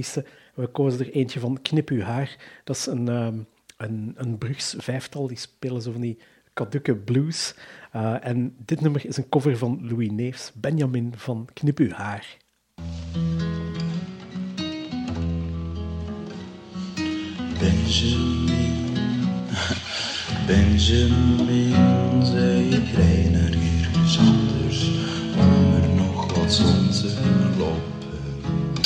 We kozen er eentje van Knip uw haar. Dat is een Brugs vijftal. Die spelen zo van die kadukke blues. En dit nummer is een cover van Louis Neefs, Benjamin van Knip uw haar. Benjamin, zei ik rij naar ergens anders om er nog wat zon te lopen.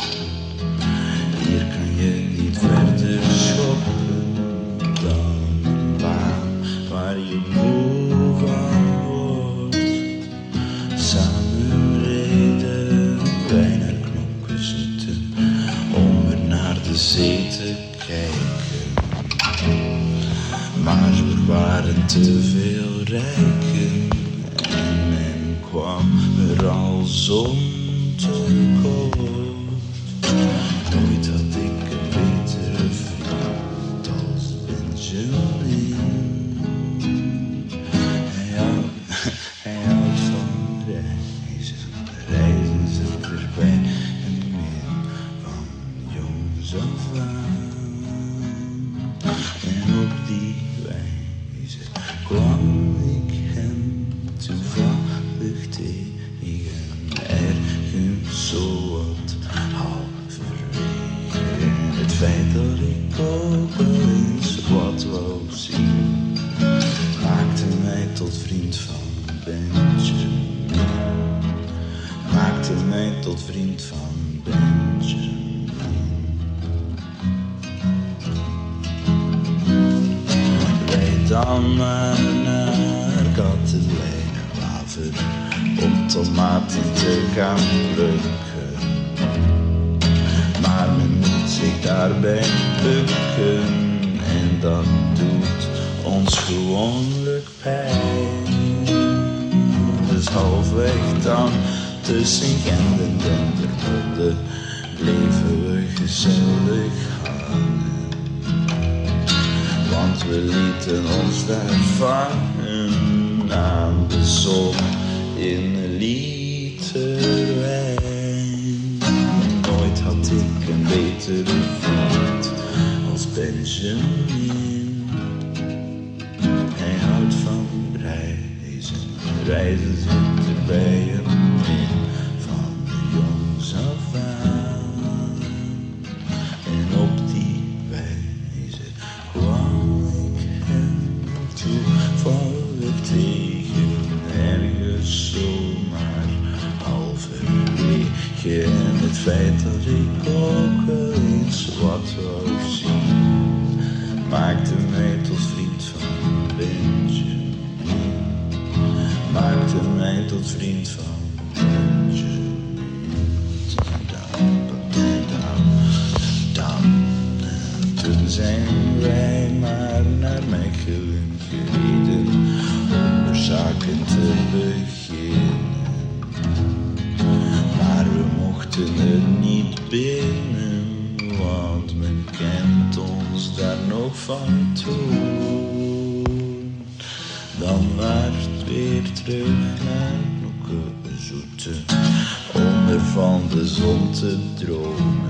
Hier kan je niet verder shoppen dan een baan waar je moe van wordt. Samen reden wij naar Knokkerzuten om er naar de zee te kijken. Maar er waren te veel rijken en men kwam er al zon tekort. Nooit had ik een betere vriend als Benjamin. Hij houdt van reizen zit erbij en meer van jongs af aan. En op die wijze kwam ik hem toevallig tegen, ergens zo wat halverwege. Het feit dat ik ook wel eens wat wou zien, maakte mij tot vriend van Benjamin. Maakte mij tot vriend van Benjamin. Dan maar naar Katelijne-Waver om tomaten te gaan plukken. Maar men moet zich daarbij bukken en dat doet ons gewoonlijk pijn. Dus halfweg dan tussen Gent en Dendermonde bleven we gezellig hangen. Want we lieten ons daar vangen aan de zon in een liter wijn. Nooit had ik een betere vriend als Benjamin. Hij houdt van reizen, reizen zit er bij hem in, van de jongs af aan. En op die wijze kwam toevallig tegen, ergens zomaar halverwege. En het feit dat ik ook wel eens wat wou zien, maakte mij tot vriend van Benjamin. Maakte mij tot vriend van Benjamin. Toen zijn wij maar naar Mechelen gereden om er zaken te beginnen. Maar we mochten er niet binnen, want men kent ons daar nog van toen. Dan maar weer terug naar Knokkerzuten om er van de zon te dromen.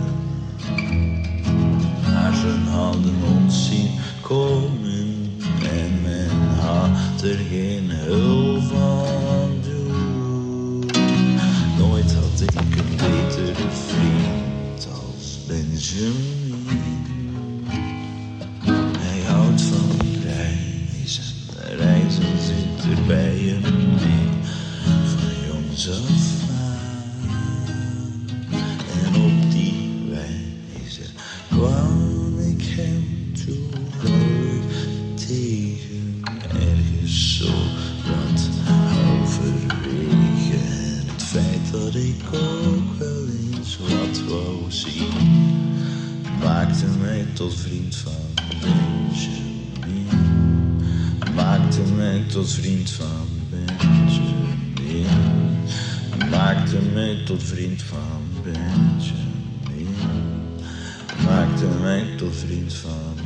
Maar ze hadden ons zien komen en men had er geen hulp van doen. Nooit had ik een betere vriend als Benjamin. Hij houdt van reizen, reizen zit er bij hem mee, van jongs af aan. En op die wijze kwam ik hem toevallig tegen, ergens zo wat halverwege. En het feit dat ik ook wel eens wat wou zien, maakte mij tot vriend van Benjamin. Maakte mij tot vriend van Benjamin. Maakte mij tot vriend van Benjamin. Maakte mij tot vriend van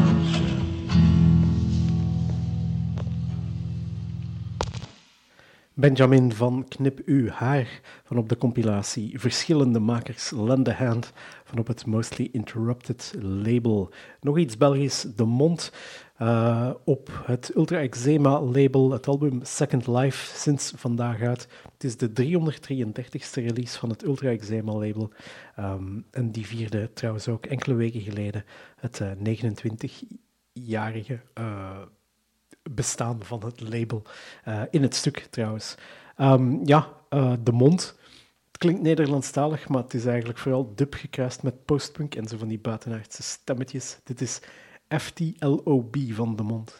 Benjamin. Benjamin van Knip Uw Haar van op de compilatie Verschillende Makers Lend a Hand van op het Mostly Interrupted label. Nog iets Belgisch, De Mond op het Ultra Eczema label, het album Second Life, sinds vandaag uit. Het is de 333ste release van het Ultra Eczema label en die vierde trouwens ook enkele weken geleden het 29-jarige bestaan van het label. In het stuk trouwens. De Mond. Het klinkt Nederlandstalig, maar het is eigenlijk vooral dub gekruist met postpunk en zo van die buitenaardse stemmetjes. Dit is FTLOB van De Mond.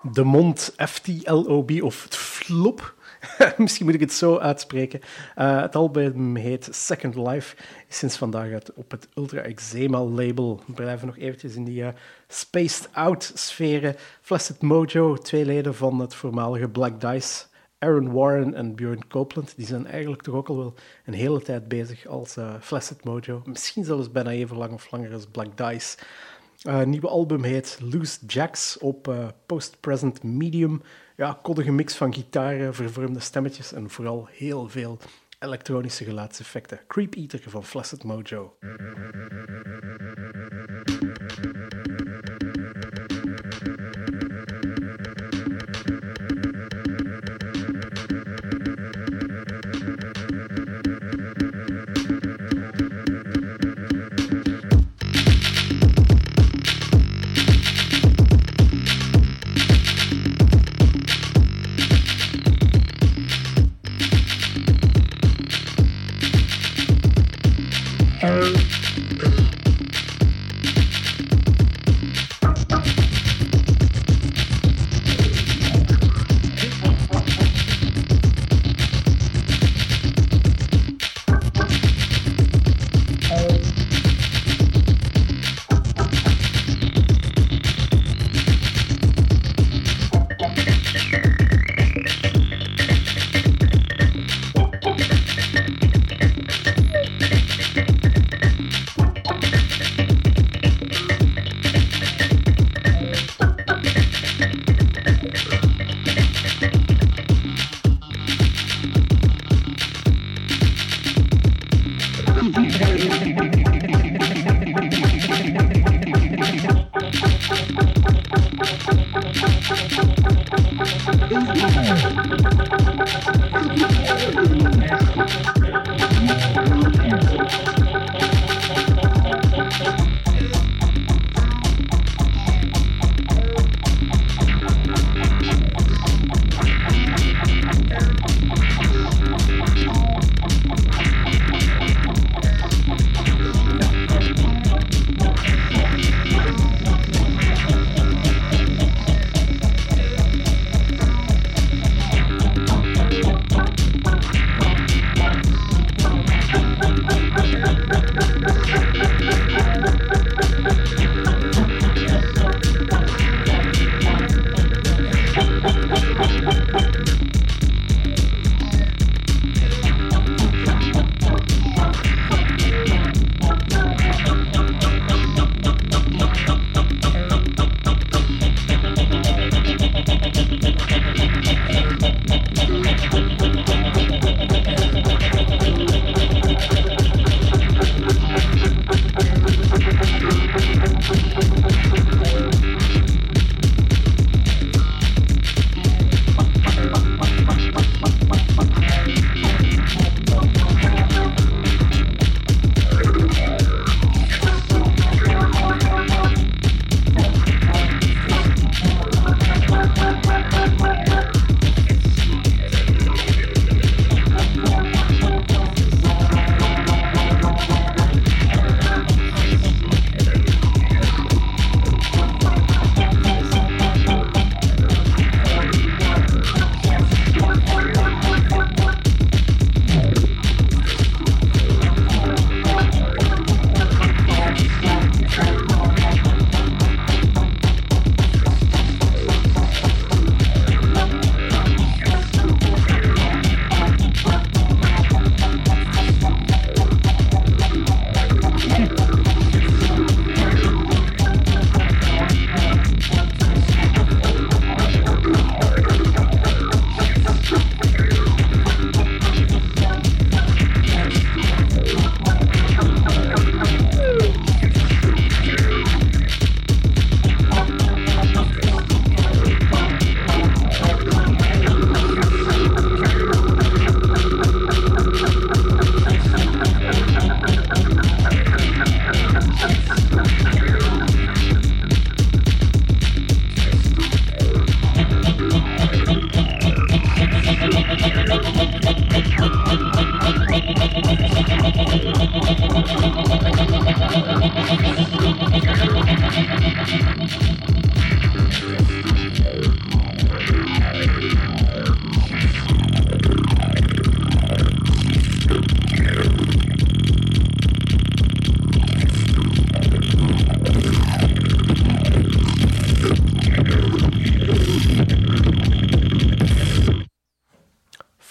De Mond, FTLOB, of het Flop. Misschien moet ik het zo uitspreken. Het album heet Second Life, is sinds vandaag uit op het Ultra Eczema label. We blijven nog eventjes in die spaced out sferen. Flaccid Mojo, 2 leden van het voormalige Black Dice, Aaron Warren en Björn Copeland, die zijn eigenlijk toch ook al wel een hele tijd bezig als Flaccid Mojo. Misschien zelfs bijna even lang of langer als Black Dice. Het nieuwe album heet Loose Jacks op Post-Present Medium. Ja, koddige mix van gitaren, vervormde stemmetjes en vooral heel veel elektronische geluidseffecten. Creep Eater van Flaccid Mojo.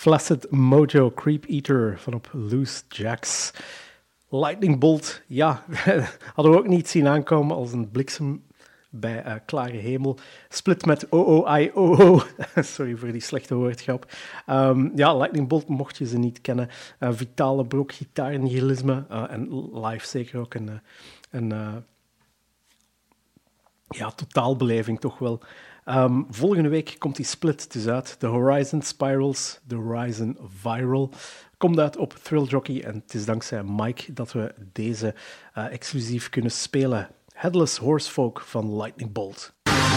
Flaccid Mojo Creep Eater van op Loose Jacks. Lightning Bolt, ja, hadden we ook niet zien aankomen als een bliksem bij klare hemel. Split met OOIOO. Sorry voor die slechte woordgrap. Ja, Lightning Bolt, mocht je ze niet kennen. Vitale brok, gitaarnihilisme en live zeker ook een ja, totaalbeleving toch wel. Volgende week komt die split dus uit. The Horizon Spirals, The Horizon Viral. Komt uit op Thrill Jockey en het is dankzij Mike dat we deze exclusief kunnen spelen. Headless Horsefolk van Lightning Bolt.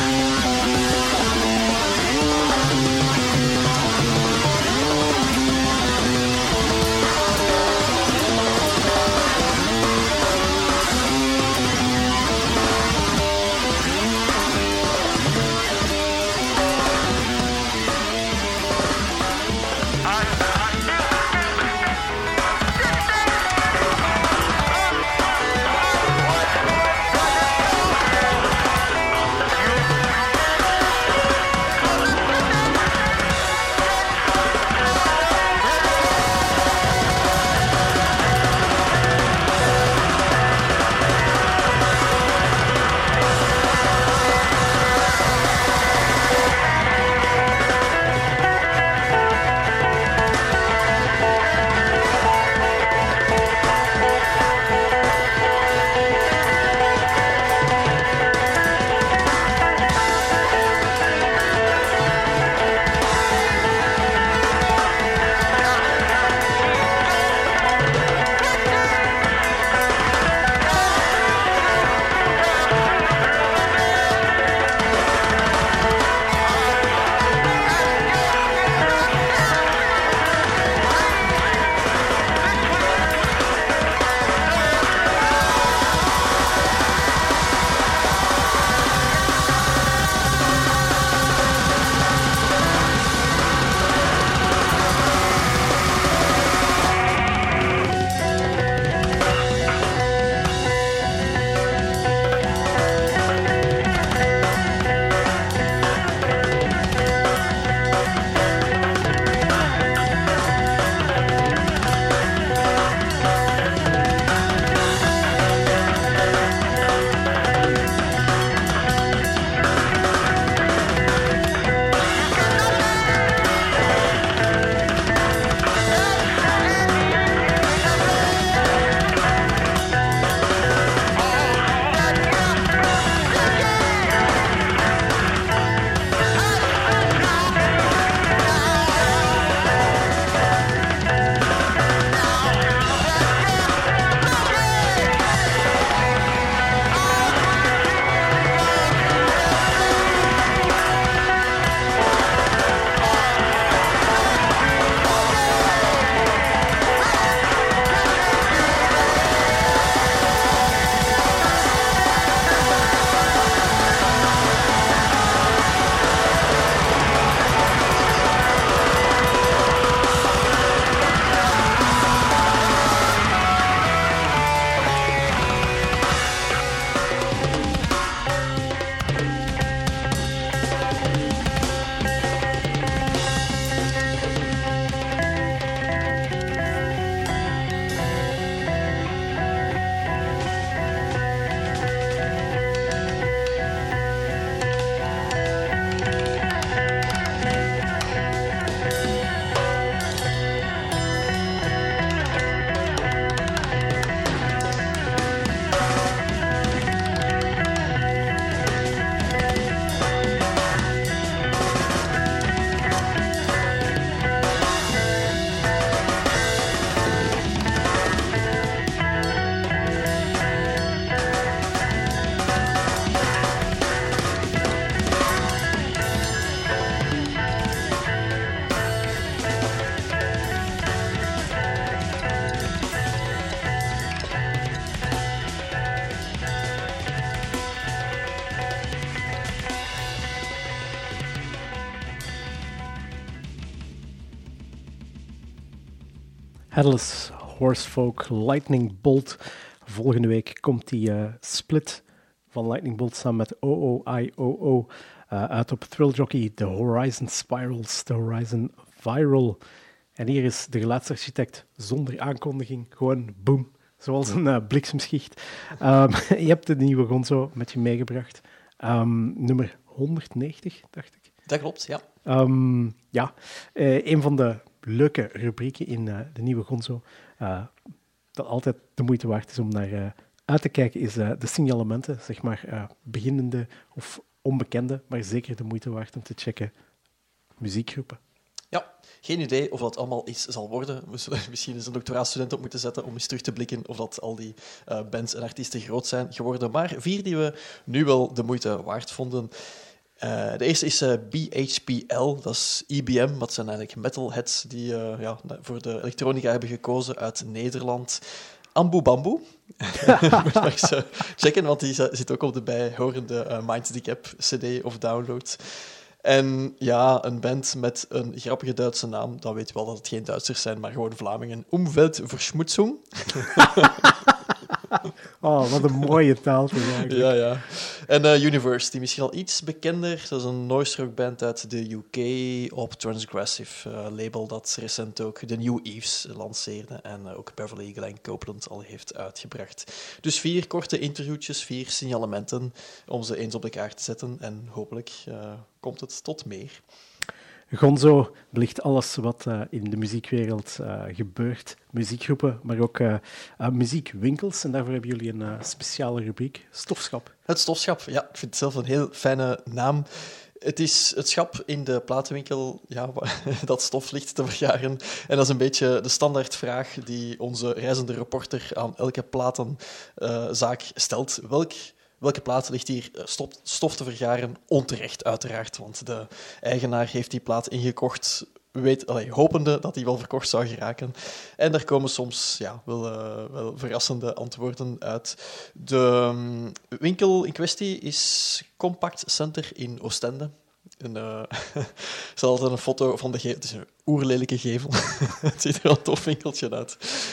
Headless Horsefolk, Lightning Bolt. Volgende week komt die split van Lightning Bolt samen met OOIOO uit op Thrill Jockey, The Horizon Spirals, The Horizon Viral. En hier is de geluidsarchitect zonder aankondiging, gewoon boom, zoals een bliksemschicht. Je hebt de nieuwe Gonzo met je meegebracht. Nummer 190, dacht ik. Dat klopt, ja. Een van de leuke rubrieken in de nieuwe Gonzo, dat altijd de moeite waard is om naar uit te kijken, is de signalementen, zeg maar beginnende of onbekende, maar zeker de moeite waard om te checken muziekgroepen. Ja, geen idee of dat allemaal iets zal worden. Misschien eens een doctoraatstudent op moeten zetten om eens terug te blikken of dat al die bands en artiesten groot zijn geworden. Maar 4 die we nu wel de moeite waard vonden. De eerste is BHPL, dat is IBM, dat zijn eigenlijk metalheads die voor de elektronica hebben gekozen uit Nederland. Ambu Bambu. Moet maar eens checken, want die zit ook op de bijhorende Minds the Gap CD of download. En ja, een band met een grappige Duitse naam, dan weet je wel dat het geen Duitsers zijn, maar gewoon Vlamingen. Umweltverschmutzung. Oh, wat een mooie taal. Ja, ja. En Universe, die misschien al iets bekender. Dat is een noise rock band uit de UK op Transgressive label dat recent ook de New Eves lanceerde en ook Beverly Glenn Copeland al heeft uitgebracht. Dus 4 korte interviewtjes, 4 signalementen om ze eens op de kaart te zetten en hopelijk komt het tot meer. Gonzo belicht alles wat in de muziekwereld gebeurt. Muziekgroepen, maar ook muziekwinkels. En daarvoor hebben jullie een speciale rubriek, Stofschap. Het Stofschap, ja. Ik vind het zelf een heel fijne naam. Het is het schap in de platenwinkel dat stof ligt te vergaren. En dat is een beetje de standaardvraag die onze reizende reporter aan elke platenzaak stelt. Welke plaat ligt hier stof te vergaren? Onterecht, uiteraard, want de eigenaar heeft die plaat ingekocht, hopende dat die wel verkocht zou geraken. En daar komen soms wel verrassende antwoorden uit. De winkel in kwestie is Compact Center in Oostende. Er is altijd een foto van de gevel. Het is een oerlelijke gevel. Het ziet er een tof winkeltje uit.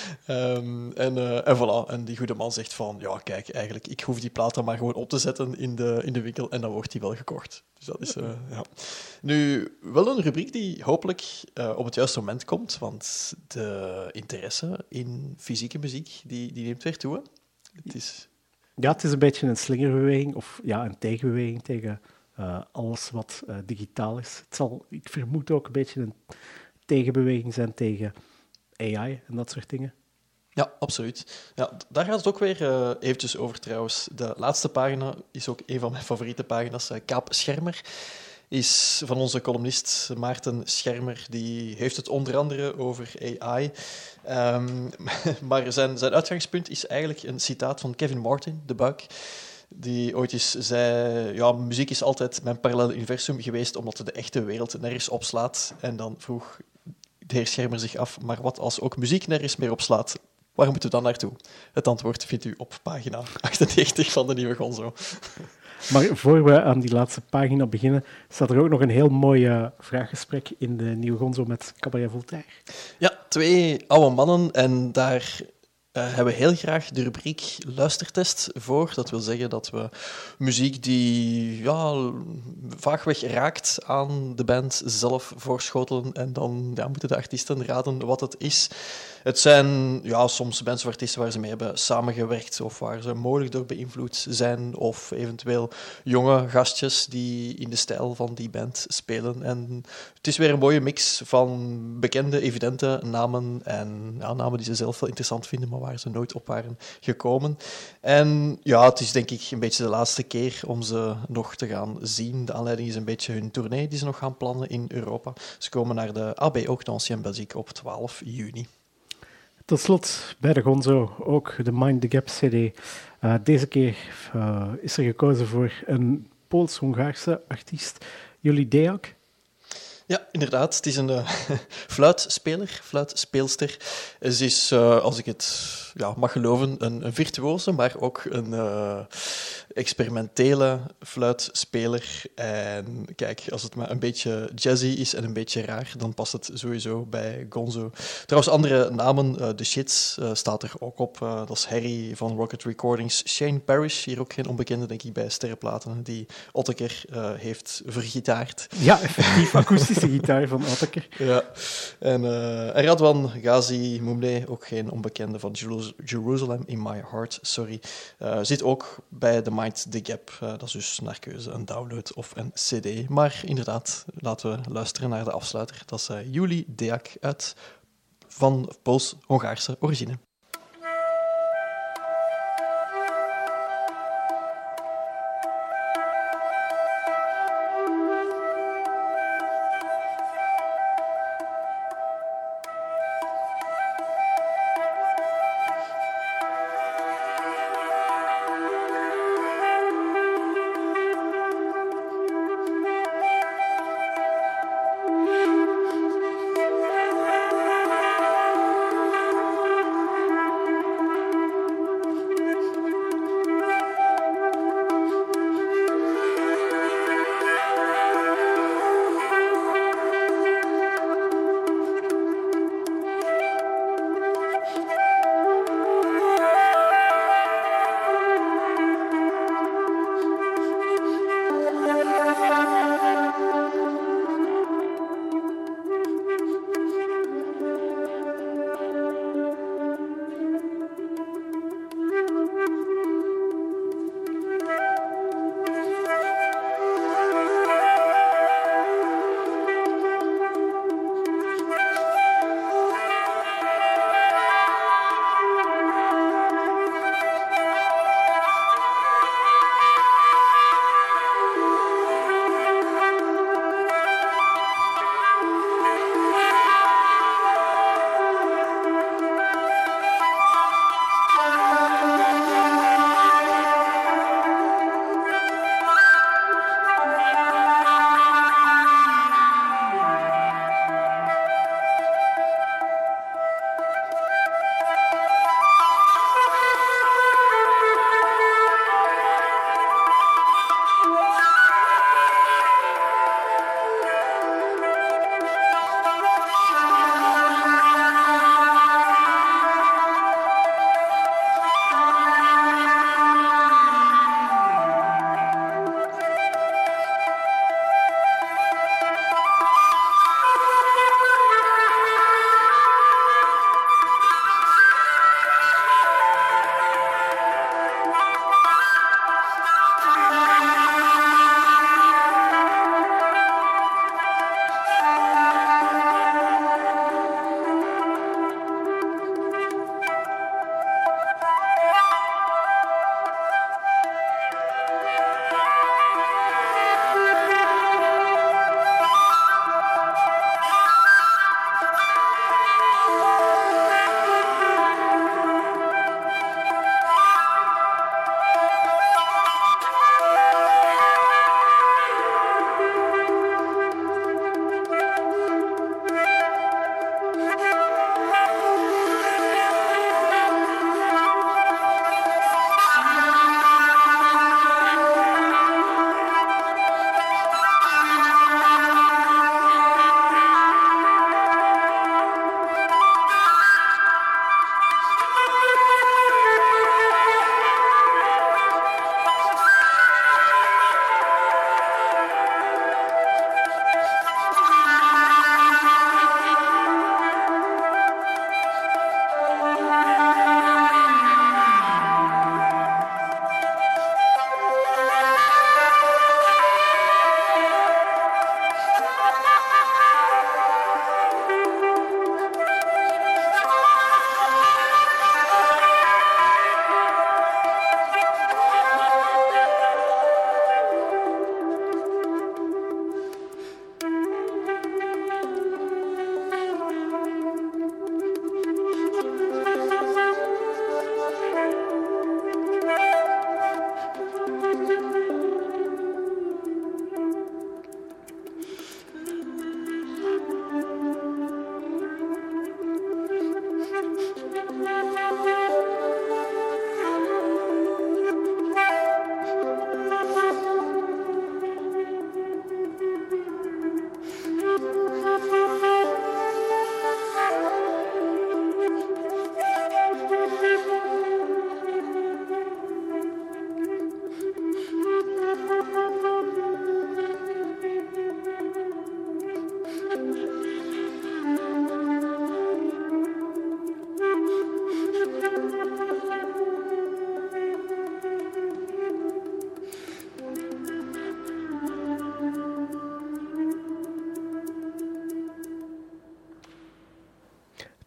En voilà. En die goede man zegt van, ja, kijk, eigenlijk, ik hoef die plaat dan maar gewoon op te zetten in de winkel en dan wordt die wel gekocht. Dus dat is, ja. Nu, wel een rubriek die hopelijk op het juiste moment komt, want de interesse in fysieke muziek, die neemt weer toe. Het is... Ja, het is een beetje een slingerbeweging, of een tegenbeweging tegen... alles wat digitaal is. Het zal, ik vermoed, ook een beetje een tegenbeweging zijn tegen AI en dat soort dingen. Ja, absoluut. Ja, daar gaat het ook weer eventjes over trouwens. De laatste pagina is ook een van mijn favoriete pagina's. Kaap Schermer is van onze columnist Maarten Schermer. Die heeft het onder andere over AI. Maar zijn uitgangspunt is eigenlijk een citaat van Kevin Martin, de Buik, die ooit eens zei, ja, muziek is altijd mijn parallel universum geweest, omdat de echte wereld nergens opslaat. En dan vroeg de heer Schermer zich af, maar wat als ook muziek nergens meer opslaat? Waar moeten we dan naartoe? Het antwoord vindt u op pagina 98 van de nieuwe Gonzo. Maar voor we aan die laatste pagina beginnen, staat er ook nog een heel mooi vraaggesprek in de nieuwe Gonzo met Cabaret Voltaire. Ja, 2 oude mannen en daar... hebben we heel graag de rubriek luistertest voor. Dat wil zeggen dat we muziek die vaagweg raakt aan de band zelf voorschotelen en dan moeten de artiesten raden wat het is. Het zijn soms bands of artiesten waar ze mee hebben samengewerkt of waar ze mogelijk door beïnvloed zijn of eventueel jonge gastjes die in de stijl van die band spelen. En het is weer een mooie mix van bekende, evidente namen en namen die ze zelf wel interessant vinden, maar waar ze nooit op waren gekomen. En ja, het is denk ik een beetje de laatste keer om ze nog te gaan zien. De aanleiding is een beetje hun tournee die ze nog gaan plannen in Europa. Ze komen naar de AB Octance in Belgique op 12 juni. Tot slot bij de Gonzo ook de Mind the Gap CD. Deze keer is er gekozen voor een Pools-Hongaarse artiest, Julie Deak. Ja, inderdaad. Het is een fluitspeelster. Ze is, als ik het mag geloven, een virtuose, maar ook een experimentele fluitspeler. En kijk, als het maar een beetje jazzy is en een beetje raar, dan past het sowieso bij Gonzo. Trouwens, andere namen, The Shits staat er ook op. Dat is Harry van Rocket Recordings. Shane Parrish, hier ook geen onbekende, denk ik, bij Sterrenplaten, die Otteker heeft vergitaard. Ja, effectief, akoestisch akoestische gitaar van Attacker. Ja, en Radwan Ghazi Moumne, ook geen onbekende van Jerusalem in My Heart, sorry, zit ook bij The Mind The Gap. Dat is dus naar keuze een download of een cd. Maar inderdaad, laten we luisteren naar de afsluiter. Dat is Juli Deak van Pools-Hongaarse origine.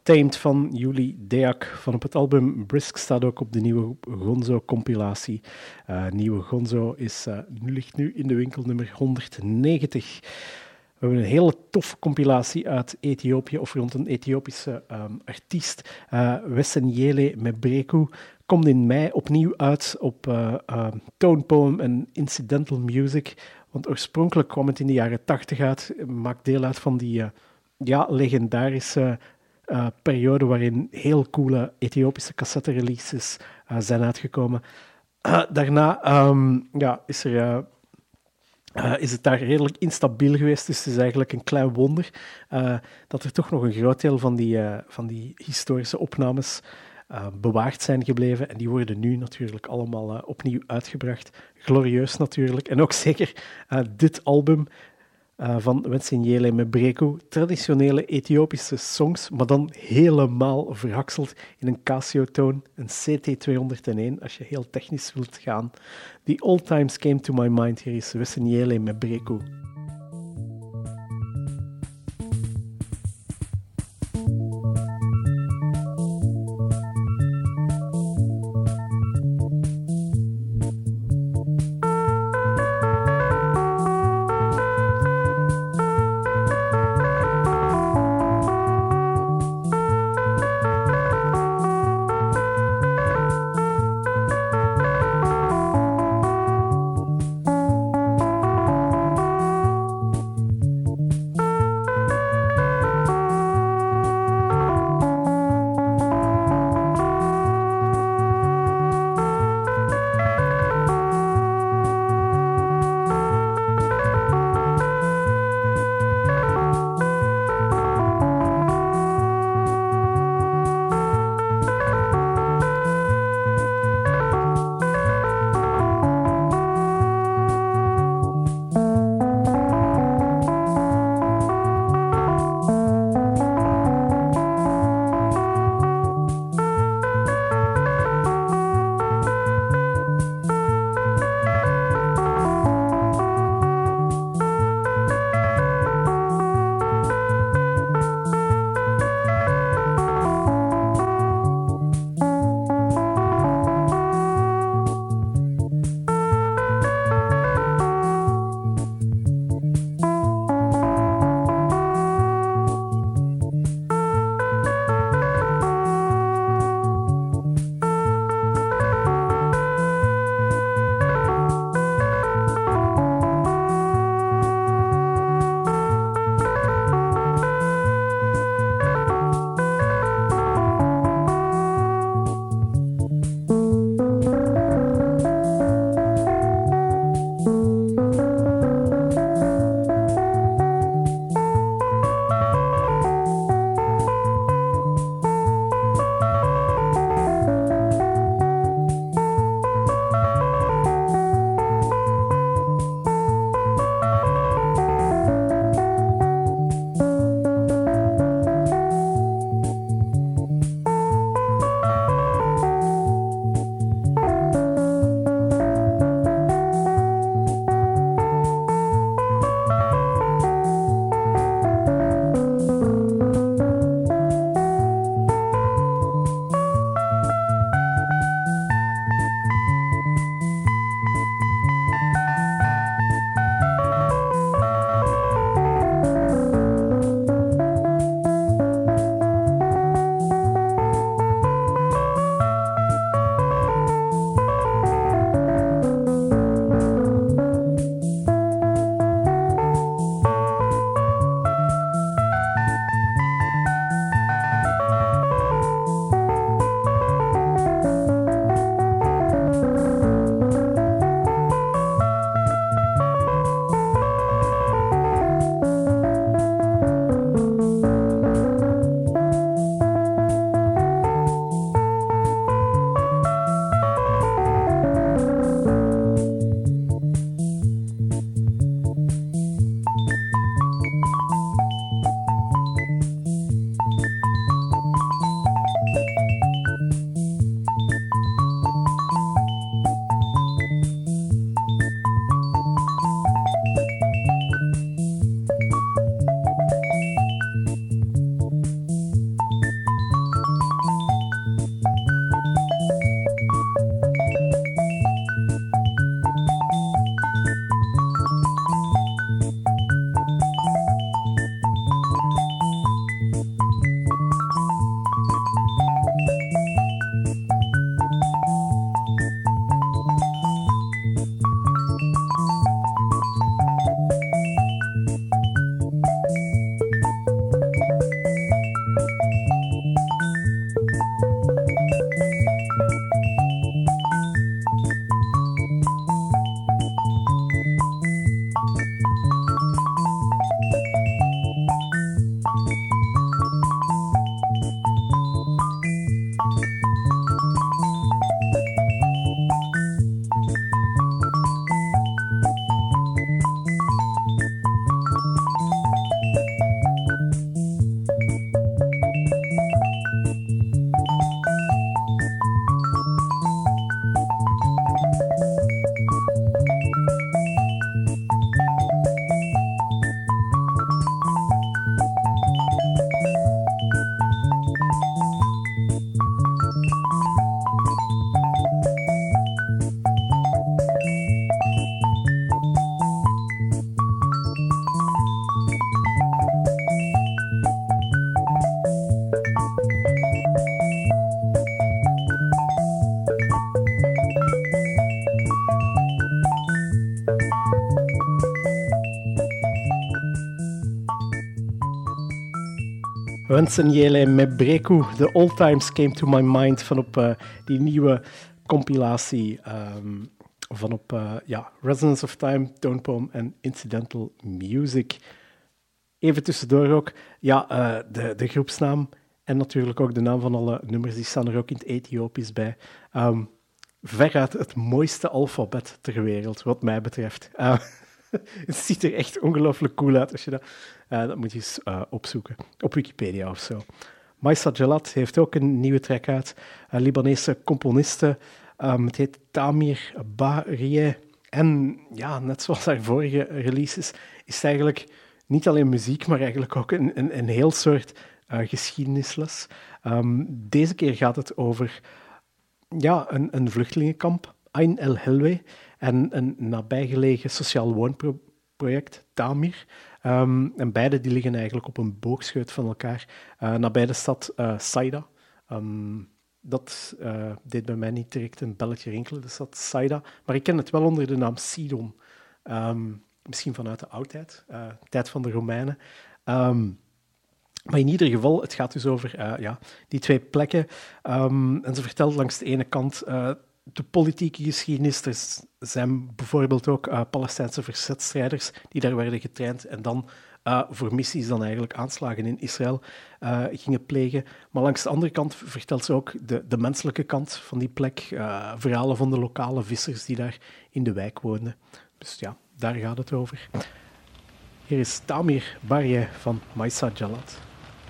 Tamed van Juli Deak van op het album Brisk staat ook op de nieuwe Gonzo-compilatie. Nieuwe Gonzo ligt nu in de winkel nummer 190. We hebben een hele toffe compilatie uit Ethiopië, of rond een Ethiopische artiest. Wesseniele Mebreku komt in mei opnieuw uit op Tone Poem en Incidental Music. Want oorspronkelijk kwam het in de jaren 80 uit. Maakt deel uit van die legendarische periode waarin heel coole Ethiopische cassette-releases zijn uitgekomen. Daarna is het daar redelijk instabiel geweest. Dus het is eigenlijk een klein wonder dat er toch nog een groot deel van die historische opnames bewaard zijn gebleven. En die worden nu natuurlijk allemaal opnieuw uitgebracht. Glorieus natuurlijk. En ook zeker dit album van Wesseniele Mebreku. Traditionele Ethiopische songs, maar dan helemaal verhakseld in een Casio-toon, een CT201, als je heel technisch wilt gaan. The Old Times Came to My Mind. Hier is Wesseniele Mebreku. Wensen Jelle met Breku, The Old Times Came to My Mind, van op die nieuwe compilatie van op Resonance of Time, Tone Poem en Incidental Music. Even tussendoor ook, de groepsnaam en natuurlijk ook de naam van alle nummers, die staan er ook in het Ethiopisch bij. Veruit het mooiste alfabet ter wereld, wat mij betreft. Het ziet er echt ongelooflijk cool uit als je dat moet je eens opzoeken. Op Wikipedia of zo. Maïssa Djalat heeft ook een nieuwe track uit. Libanese componiste. Het heet Tamir Barie. En ja, net zoals haar vorige releases, is het eigenlijk niet alleen muziek, maar eigenlijk ook een heel soort geschiedenisles. Deze keer gaat het over een vluchtelingenkamp, Ain El Helwe, en een nabijgelegen sociaal woonproject, Tamir. En beide die liggen eigenlijk op een boogscheut van elkaar, nabij de stad Saida. Dat deed bij mij niet direct een belletje rinkelen, de stad Saida. Maar ik ken het wel onder de naam Sidon. Misschien vanuit de oudheid, tijd van de Romeinen. Maar in ieder geval, het gaat dus over die twee plekken. En ze vertelt langs de ene kant de politieke geschiedenis. Er zijn bijvoorbeeld ook Palestijnse verzetstrijders die daar werden getraind en dan voor missies dan eigenlijk aanslagen in Israël gingen plegen. Maar langs de andere kant vertelt ze ook de menselijke kant van die plek. Verhalen van de lokale vissers die daar in de wijk woonden. Dus ja, daar gaat het over. Hier is Tamir Barie van Maïssa Djalat.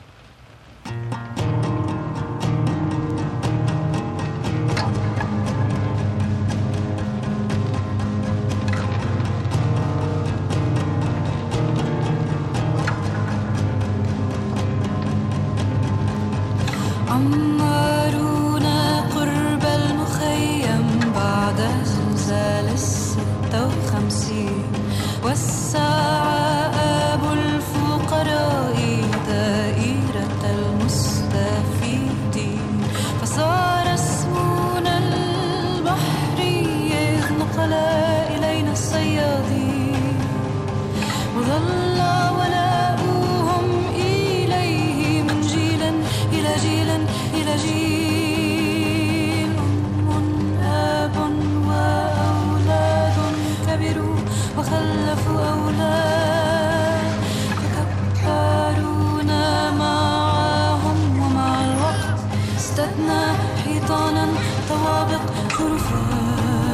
عمرونا قرب المخيم بعد زلزال 56 والساعة أبو الفقراء دائرة المستفيدين فصار اسمنا البحري إذ نقل إلينا الصيادين وظل ولاؤهم إليه من جيل إلى جيل إلى جيل أب وأولاد كبروا وخلفوا أولاد تكبرونا معهم ومع الوقت استدنا حيطانا طوابق غرفات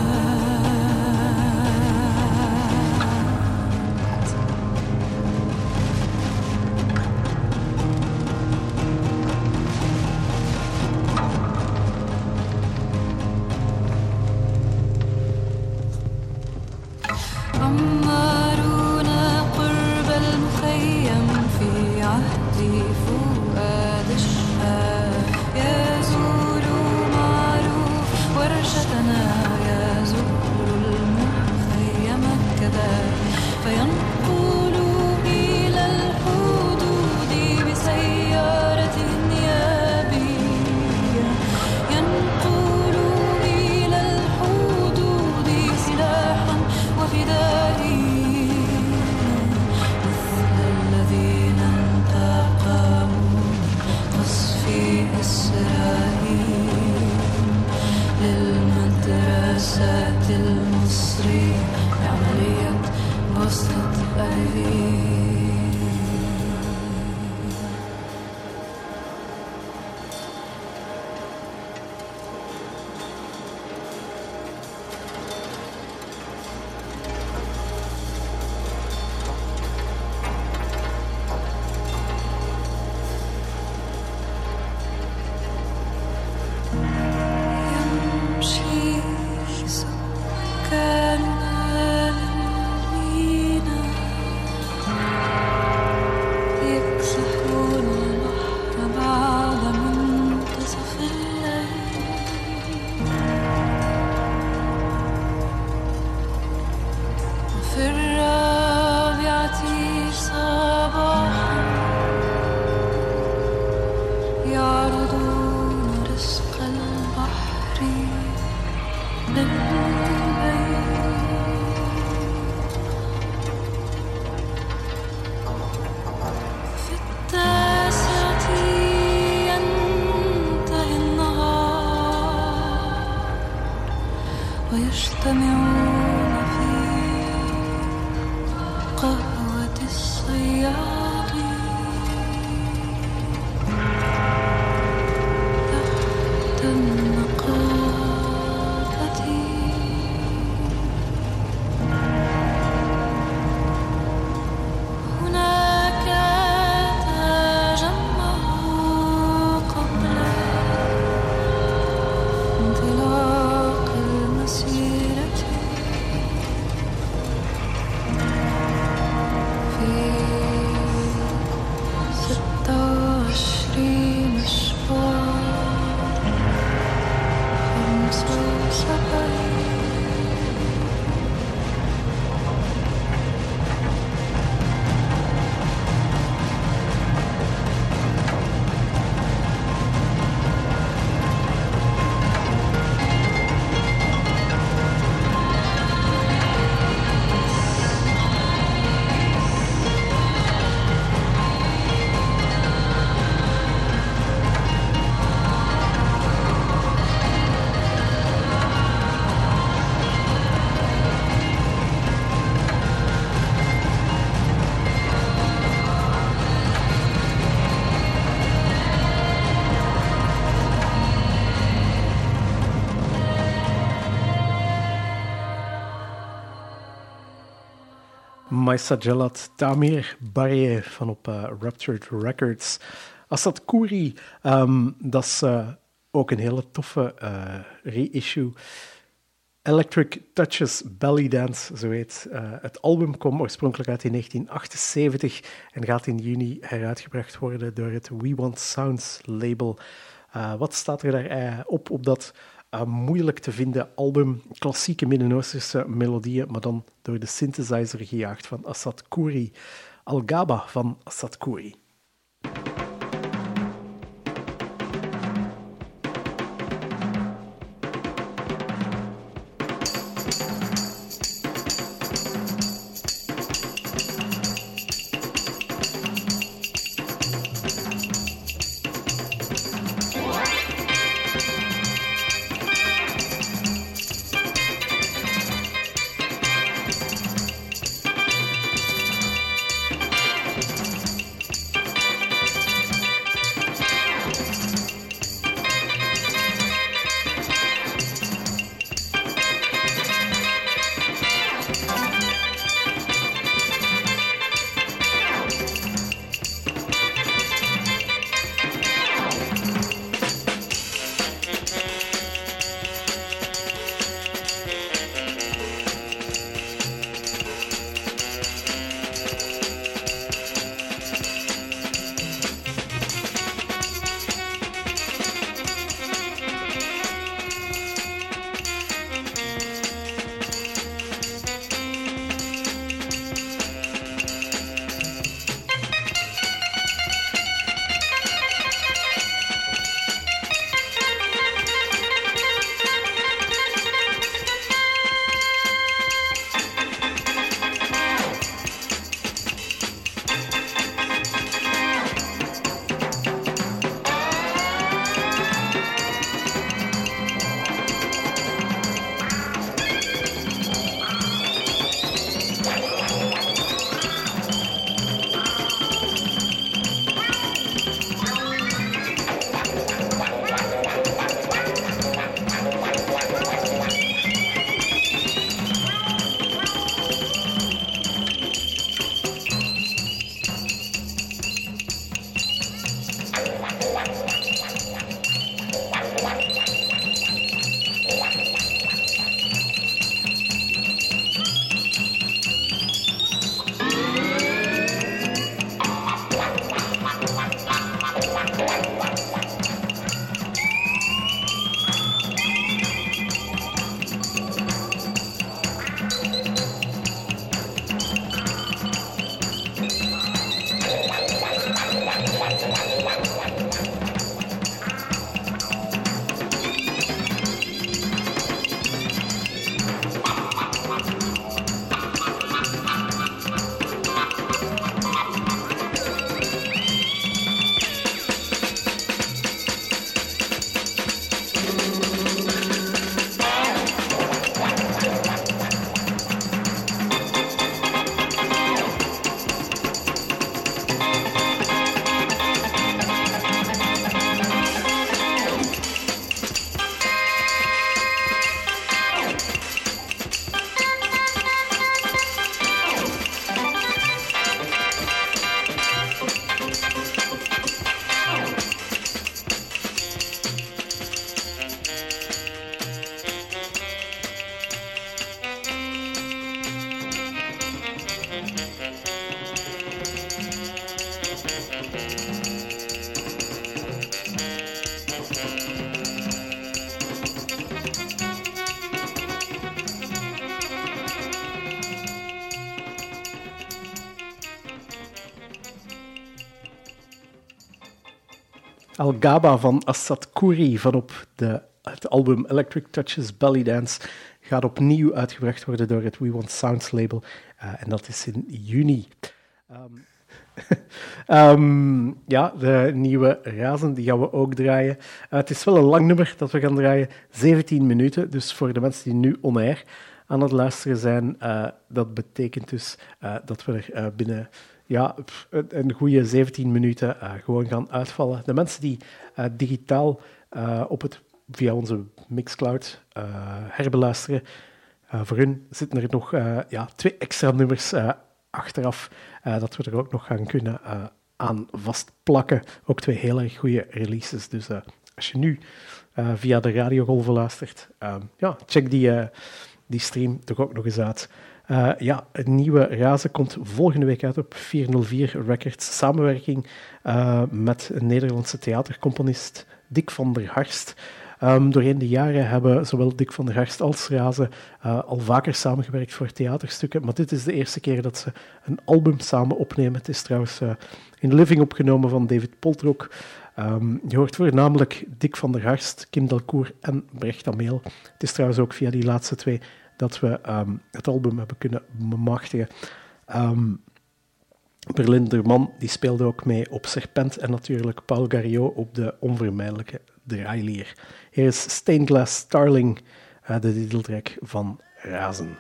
عمرونا قرب المخيم في عهد فؤاد الشهاب يزور معروف ورشتنا يزور المخيم كذا فينقل إلى الحدود بسيارة نيابية ينقل إلى الحدود سلاحا وفدائيين مثل الذين انتقموا قصف إسرائيل للمدرسة المصرية بعملية بسطة أبيب يمشي سكان المدينة Maïssa Jalad, Tamir Barye van op Raptured Records. Assad Kouri, dat is ook een hele toffe reissue. Electric Touches Belly Dance, zo heet. Het album kwam oorspronkelijk uit in 1978 en gaat in juni heruitgebracht worden door het We Want Sounds label. Wat staat er daar op dat moeilijk te vinden album? Klassieke Midden-Oosterse melodieën, maar dan door de synthesizer gejaagd van Assad Kouri. Al-Gaba van Assad Kouri. Al-Gaba van Assad Kouri van op het album Electric Touches Belly Dance gaat opnieuw uitgebracht worden door het We Want Sounds label. En dat is in juni. Ja, de nieuwe Razen, die gaan we ook draaien. Het is wel een lang nummer dat we gaan draaien. 17 minuten, dus voor de mensen die nu on-air aan het luisteren zijn, dat betekent dus dat we er binnen een goede 17 minuten gewoon gaan uitvallen. De mensen die digitaal via onze Mixcloud herbeluisteren, voor hun zitten er nog 2 extra nummers achteraf dat we er ook nog gaan kunnen aan vastplakken. Ook 2 heel erg goede releases. Dus als je nu via de radiogolven luistert, check die stream toch ook nog eens uit. Een nieuwe Razen komt volgende week uit op 404 Records. Samenwerking met een Nederlandse theatercomponist, Dick van der Harst. Doorheen de jaren hebben zowel Dick van der Harst als Razen al vaker samengewerkt voor theaterstukken, maar dit is de eerste keer dat ze een album samen opnemen. Het is trouwens in Living opgenomen van David Poltrok. Je hoort voornamelijk Dick van der Harst, Kim Delcourt en Brecht Ameel. Het is trouwens ook via die laatste 2 dat we het album hebben kunnen bemachtigen. Berlin Derman die speelde ook mee op Serpent en natuurlijk Paul Gariot op de onvermijdelijke draailier. Hier is Stained Glass Starling, de titeltrack van Razen.